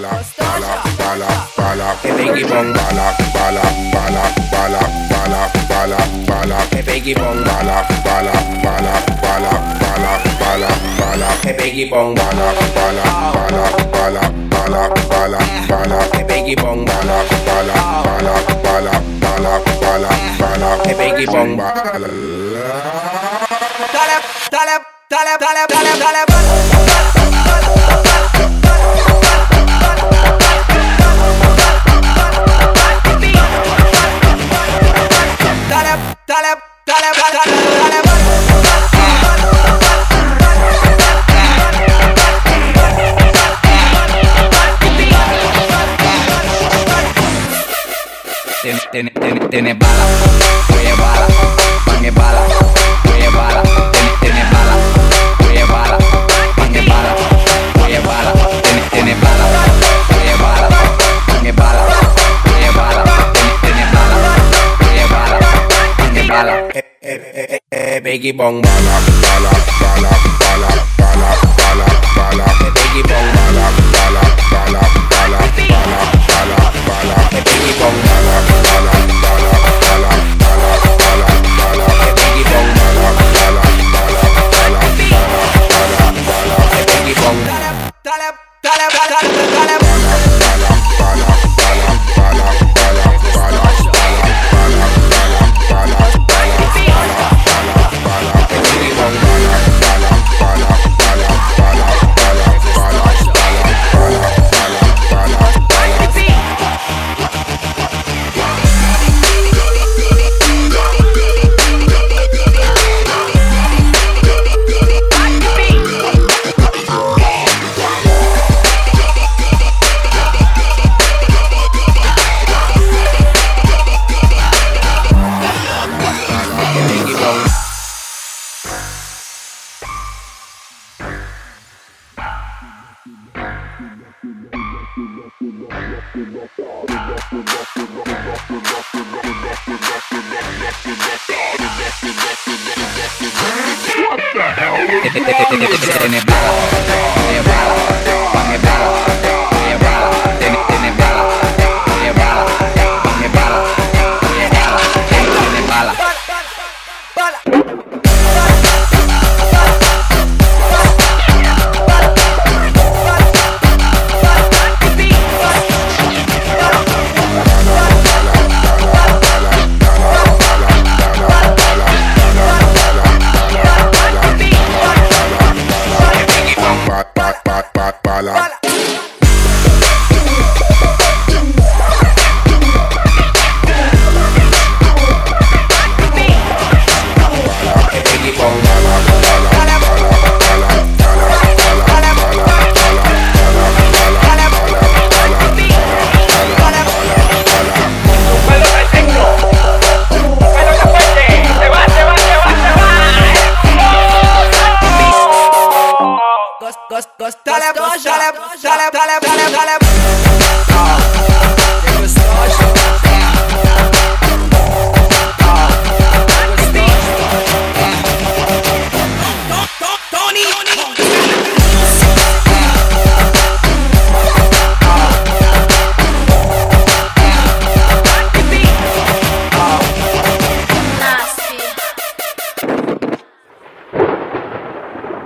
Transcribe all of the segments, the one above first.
que Biggie Bong bala, que Biggie Bong bala, que Biggie Bong bala, que Biggie Bong bala, que Biggie Bong bala. Dale. Tiene bala, oye bala, pan es bala, oye bala, tiene bala, oye bala, pan es bala, oye bala, tiene bala, oye bala, pan es bala, oye bala, tiene bala, oye bala, pan es bala. Biggie Bong bala, Biggie Bong bala, Biggie Bong Tiene bala, oye bala, pan es bala, oye bala, tiene bala, oye bala, pan es bala, oye bala, tiene bala. Dale.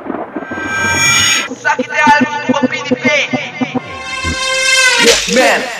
Man.